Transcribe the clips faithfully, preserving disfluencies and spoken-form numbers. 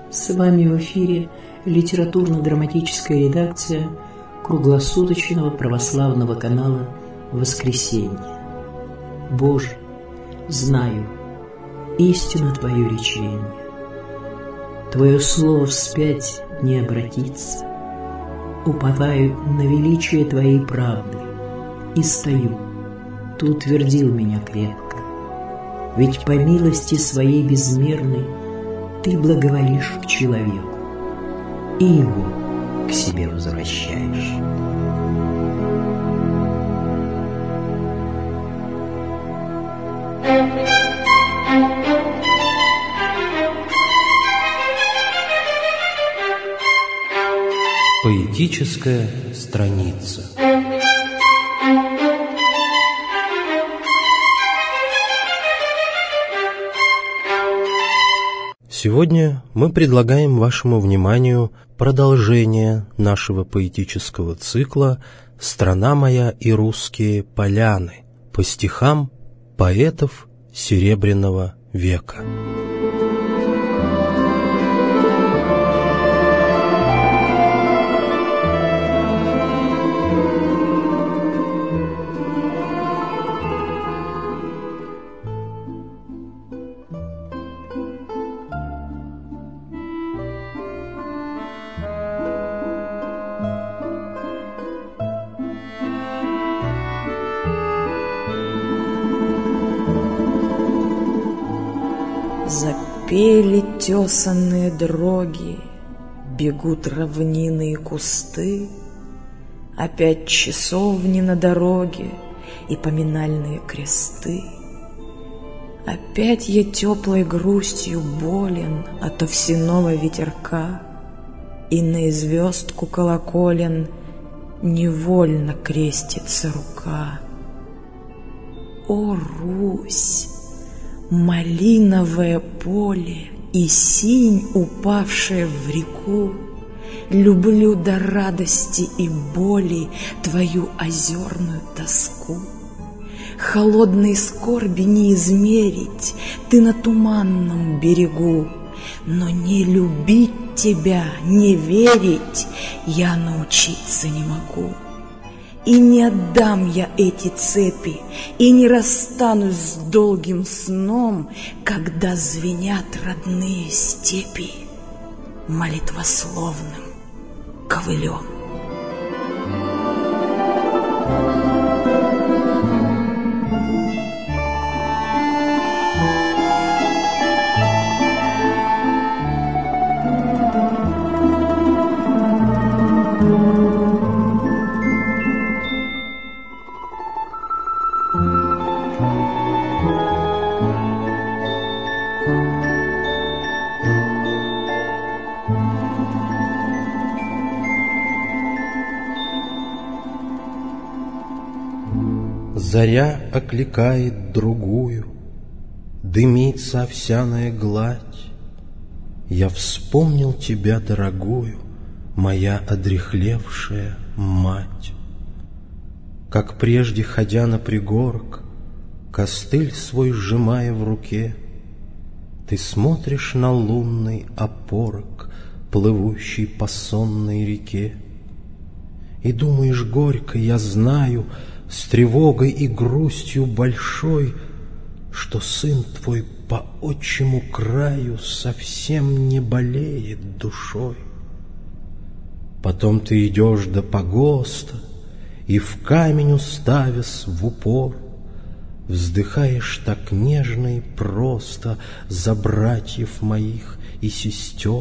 С вами в эфире литературно-драматическая редакция круглосуточного православного канала «Воскресенье». Боже, знаю, истина Твое речение. Твое слово вспять не обратится. Уповаю на величие Твоей правды и стою. Ты утвердил меня крепко. Ведь по милости Своей безмерной Ты благоволишь к человеку и его к себе возвращаешь. Поэтическая страница. Сегодня мы предлагаем вашему вниманию продолжение нашего поэтического цикла «Страна моя и русские поляны» по стихам поэтов Серебряного века. Запели тесанные дроги, бегут равнины и кусты, опять часовни на дороге и поминальные кресты. Опять я теплой грустью болен от овсяного ветерка, и на звездку колоколен невольно крестится рука. О, Русь! Малиновое поле и синь, упавшая в реку, люблю до радости и боли твою озерную тоску. Холодной скорби не измерить, ты на туманном берегу, но не любить тебя, не верить я научиться не могу. И не отдам я эти цепи, и не расстанусь с долгим сном, когда звенят родные степи молитвословным ковылем. Заря окликает другую, дымится овсяная гладь. Я вспомнил тебя, дорогую, моя одряхлевшая мать. Как прежде, ходя на пригорок, костыль свой сжимая в руке, ты смотришь на лунный опорок, плывущий по сонной реке, и думаешь горько, я знаю, с тревогой и грустью большой, что сын твой по отчему краю совсем не болеет душой. Потом ты идешь до погоста, и в камень уставясь в упор, вздыхаешь так нежно и просто за братьев моих и сестер.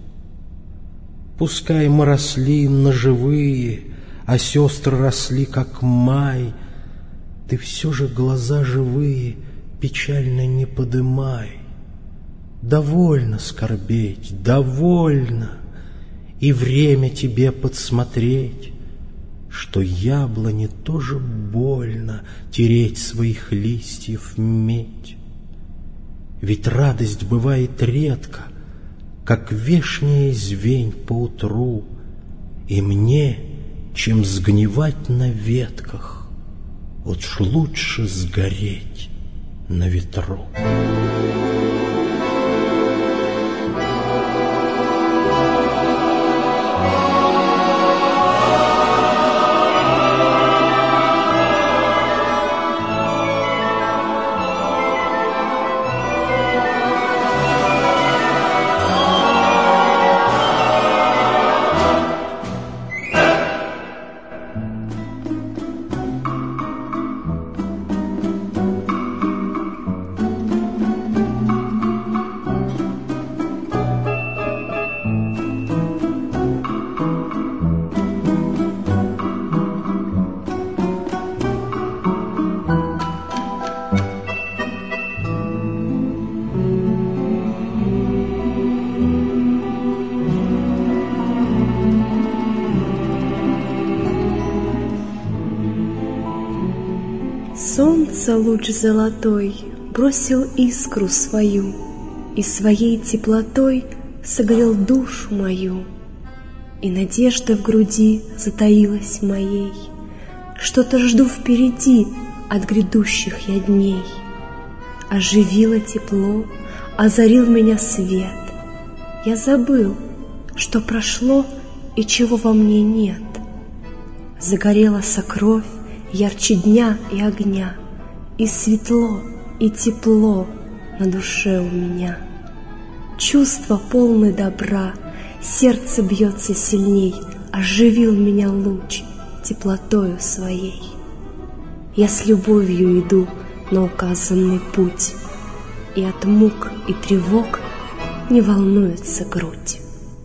Пускай мы росли наживые, а сестры росли, как май, ты все же глаза живые печально не подымай. Довольно скорбеть, довольно, и время тебе подсмотреть, что яблоне тоже больно тереть своих листьев медь. Ведь радость бывает редко, как вешняя звень поутру, и мне, чем сгнивать на ветках, вот ж лучше сгореть на ветру. Солнце луч золотой бросил искру свою и своей теплотой согрел душу мою. И надежда в груди затаилась моей. Что-то жду впереди от грядущих я дней. Оживило тепло, озарил меня свет. Я забыл, что прошло и чего во мне нет. Загорела сокровь ярче дня и огня, и светло, и тепло на душе у меня. Чувство полны добра, сердце бьется сильней, оживил меня луч теплотою своей. Я с любовью иду на указанный путь, и от мук и тревог не волнуется грудь.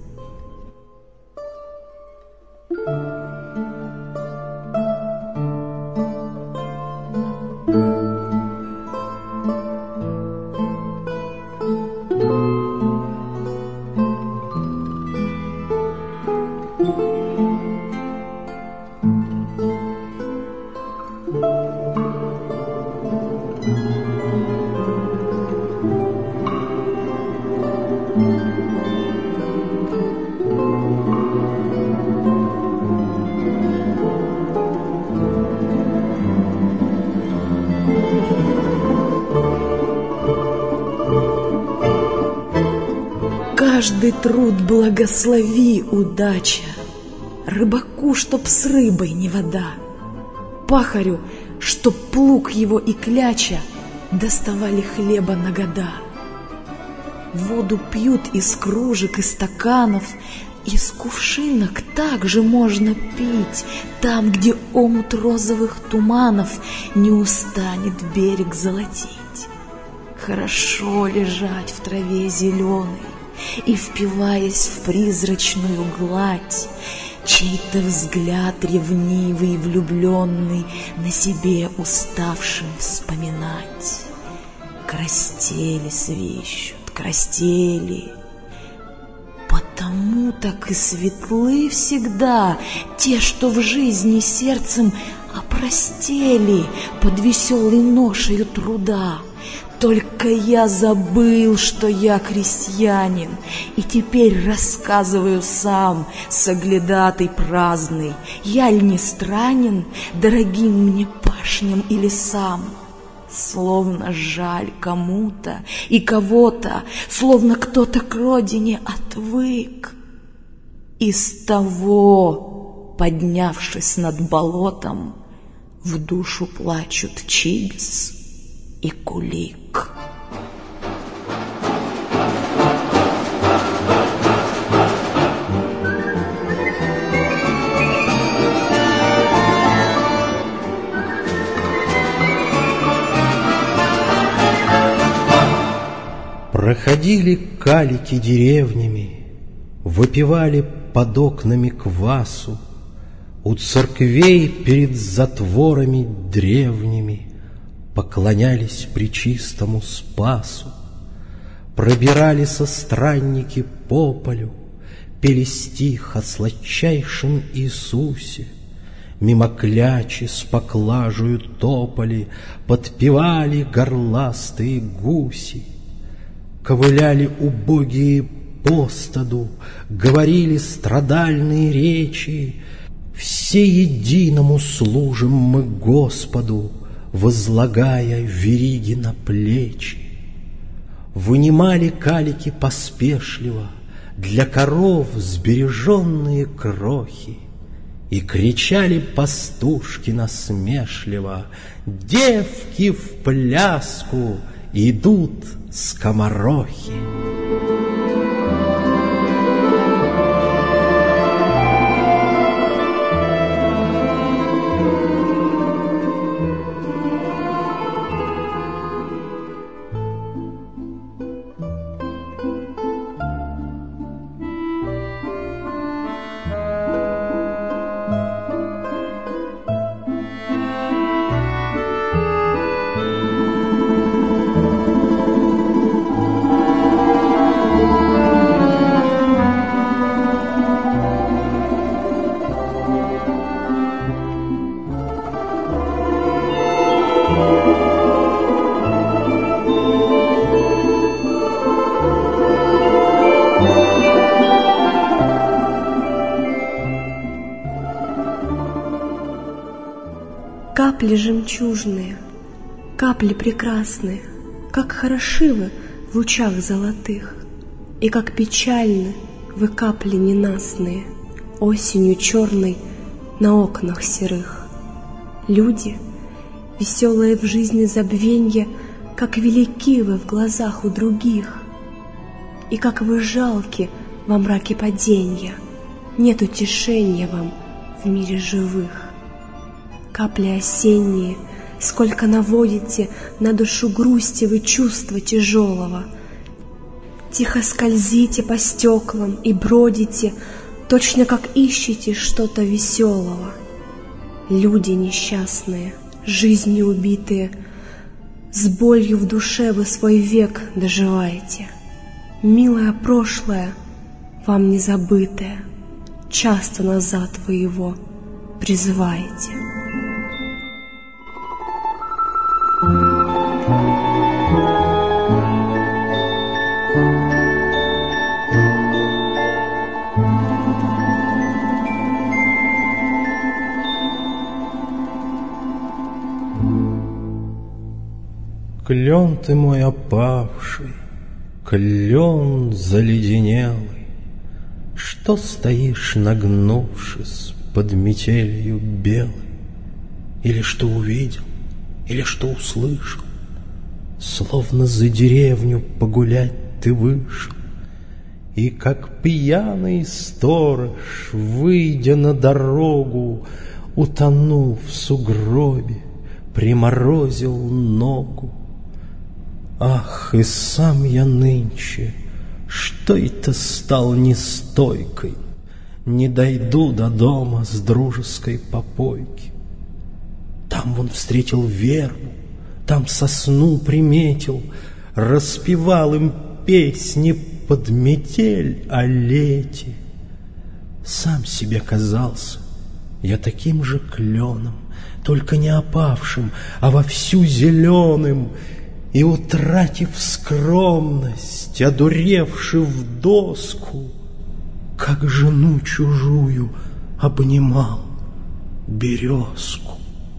Каждый труд благослови, удача, рыбаку, чтоб с рыбой не вода, пахарю, чтоб плуг его и кляча доставали хлеба на года. Воду пьют из кружек и стаканов, из кувшинок также можно пить, там, где омут розовых туманов не устанет берег золотить. Хорошо лежать в траве зеленой и, впиваясь в призрачную гладь, чей-то взгляд ревнивый и влюбленный на себе уставшим вспоминать. Крастели свищут, крастели, потому так и светлы всегда те, что в жизни сердцем опростели под веселой ношею труда. Только я забыл, что я крестьянин, и теперь рассказываю сам, соглядатый праздный, я ль не странен дорогим мне пашням и лесам? Словно жаль кому-то и кого-то, словно кто-то к родине отвык. Из того, поднявшись над болотом, в душу плачут чибис и кулик. Проходили калики деревнями, выпивали под окнами квасу, у церквей перед затворами древними поклонялись пречистому Спасу, пробирались странники по полю, пели стих о сладчайшем Иисусе, мимо клячи с поклажею топали, подпевали горластые гуси, ковыляли убогие по стаду, говорили страдальные речи. Все единому служим мы Господу, возлагая вериги на плечи. Вынимали калики поспешливо для коров сбереженные крохи, и кричали пастушки насмешливо: девки в пляску идут скоморохи. Капли жемчужные, капли прекрасные, как хороши вы в лучах золотых, и как печальны вы капли ненастные, осенью черной на окнах серых. Люди, веселые в жизни забвенье, как велики вы в глазах у других, и как вы жалки во мраке паденья, нет утешения вам в мире живых. Капли осенние, сколько наводите на душу грусти вы чувства тяжелого. Тихо скользите по стеклам и бродите, точно как ищете что-то веселого. Люди несчастные, жизнью убитые, с болью в душе вы свой век доживаете. Милое прошлое, вам не забытое, часто назад вы его призываете. Клен ты мой опавший, клен заледенелый, что стоишь, нагнувшись под метелью белой? Или что увидел, или что услышал? Словно за деревню погулять ты вышел, и как пьяный сторож, выйдя на дорогу, утонув в сугробе, приморозил ногу. Ах, и сам я нынче, что это стал нестойкой, не дойду до дома с дружеской попойки. Там он встретил вербу, там сосну приметил, распевал им песни под метель о лете. Сам себе казался я таким же кленом, только не опавшим, а вовсю зеленым, и, утратив скромность, одуревши в доску, как жену чужую обнимал березку.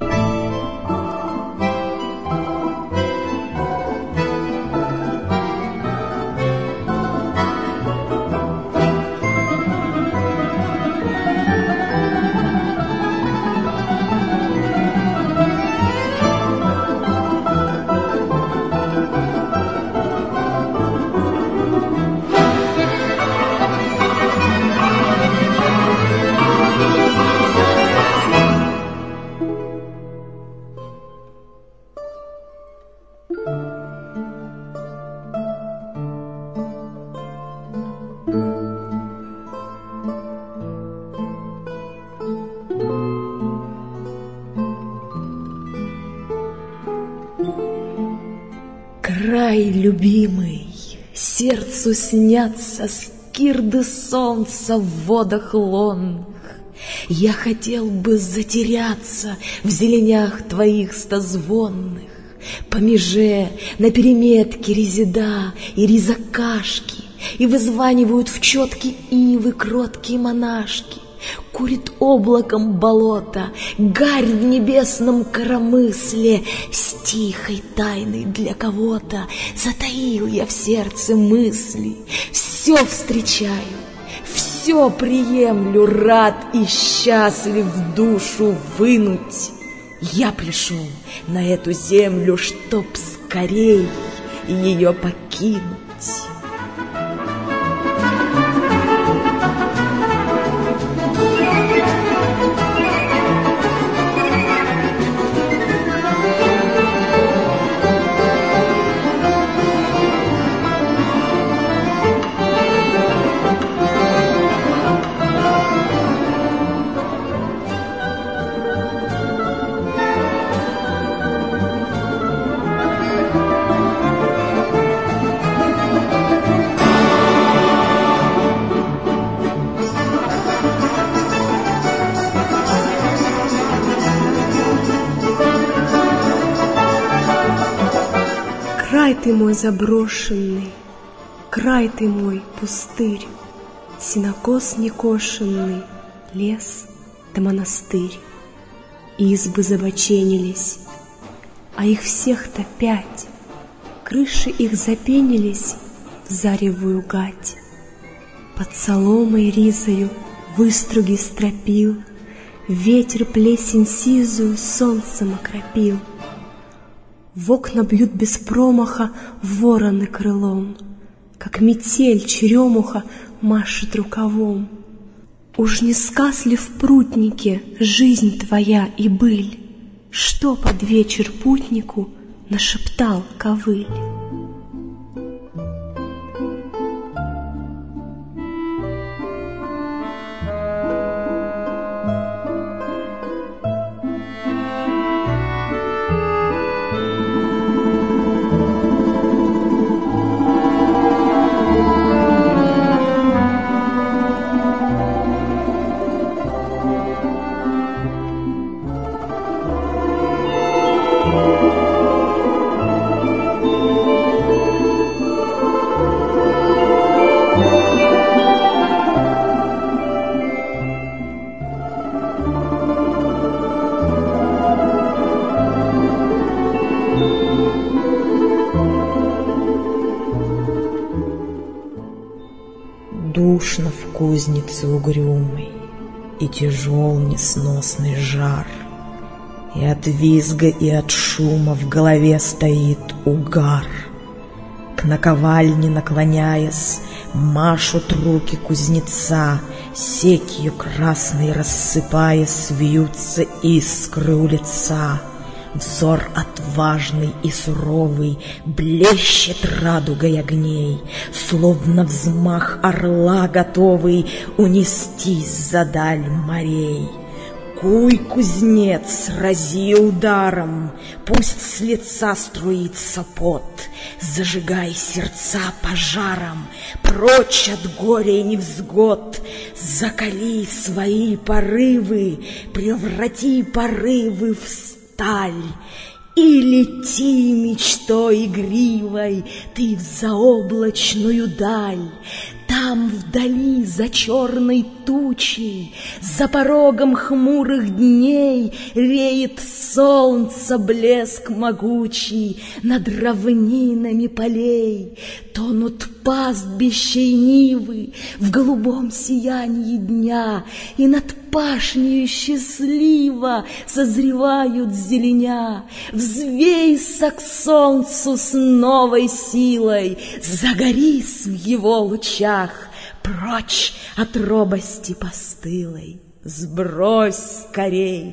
Край любимый, сердцу снятся скирды солнца в водах лонных. Я хотел бы затеряться в зеленях твоих стозвонных, по меже на переметке резида и ризакашки, и вызванивают в четки ивы кроткие монашки. Курит облаком болото, гарь в небесном коромысле, с тихой тайной для кого-то затаил я в сердце мысли. Все встречаю, все приемлю, рад и счастлив душу вынуть. Я пришел на эту землю, чтоб скорей ее покинуть. Край ты мой заброшенный, край ты мой пустырь, сенокос некошенный, лес да монастырь. избы забоченились, а их всех-то пять. Крыши их запенились в заревую гать. Под соломой ризою выструги стропил, ветер плесень сизую солнцем окропил. В окна бьют без промаха вороны крылом, как метель черемуха машет рукавом. Уж не сказ ли в прутнике жизнь твоя и быль? Что под вечер путнику нашептал ковыль? Душно в кузнице угрюмой, и тяжел несносный жар, и от визга, и от шума в голове стоит угар. К наковальне наклоняясь, машут руки кузнеца, сетью красной рассыпаясь, вьются искры у лица. Взор отважный и суровый блещет радугой огней, словно взмах орла готовый унестись за даль морей. Куй, кузнец, рази ударом, пусть с лица струится пот, зажигай сердца пожаром, прочь от горя и невзгод. Закали свои порывы, преврати порывы в сталь, и лети мечтой игривой ты в заоблачную даль. Там вдали за черной тучей, за порогом хмурых дней реет солнце блеск могучий над равнинами полей. Тонут пастбища и нивы в голубом сиянии дня, и над пашнею счастливо созревают зеленя. Взвейся к солнцу с новой силой, загорись в его лучах, прочь от робости постылой, сбрось скорей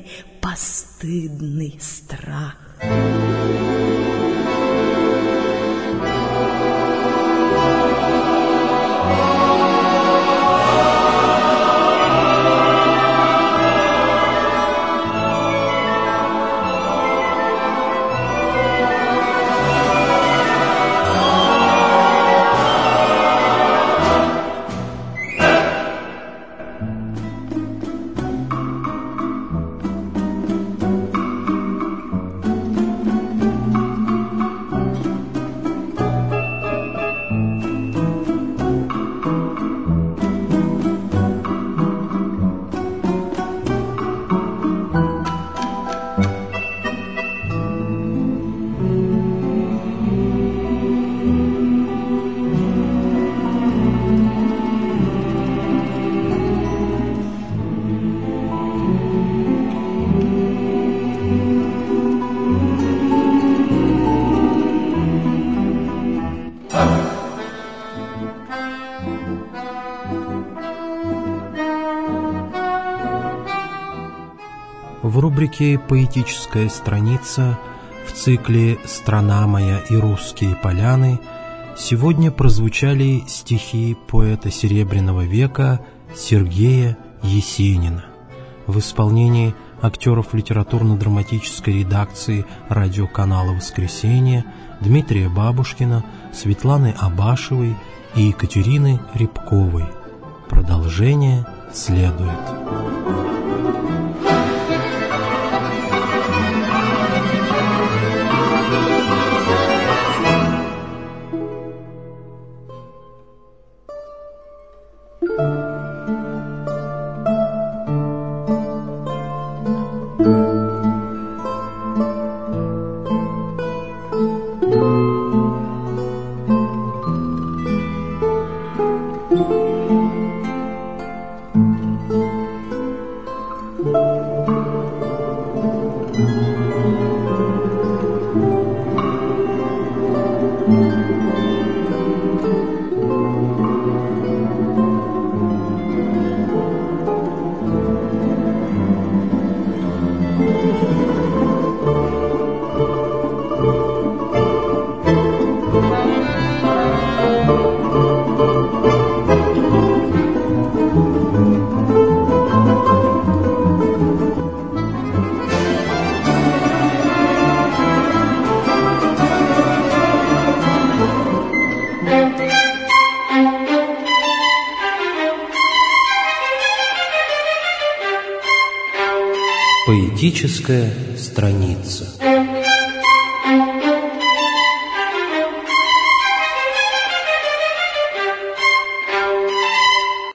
постыдный страх. В рубрике «Поэтическая страница» в цикле «Страна моя и русские поляны» сегодня прозвучали стихи поэта Серебряного века Сергея Есенина в исполнении актеров литературно-драматической редакции радиоканала «Воскресенье» Дмитрия Бабушкина, Светланы Абашевой и Екатерины Рябковой. Продолжение следует. Thank you. Поэтическая страница.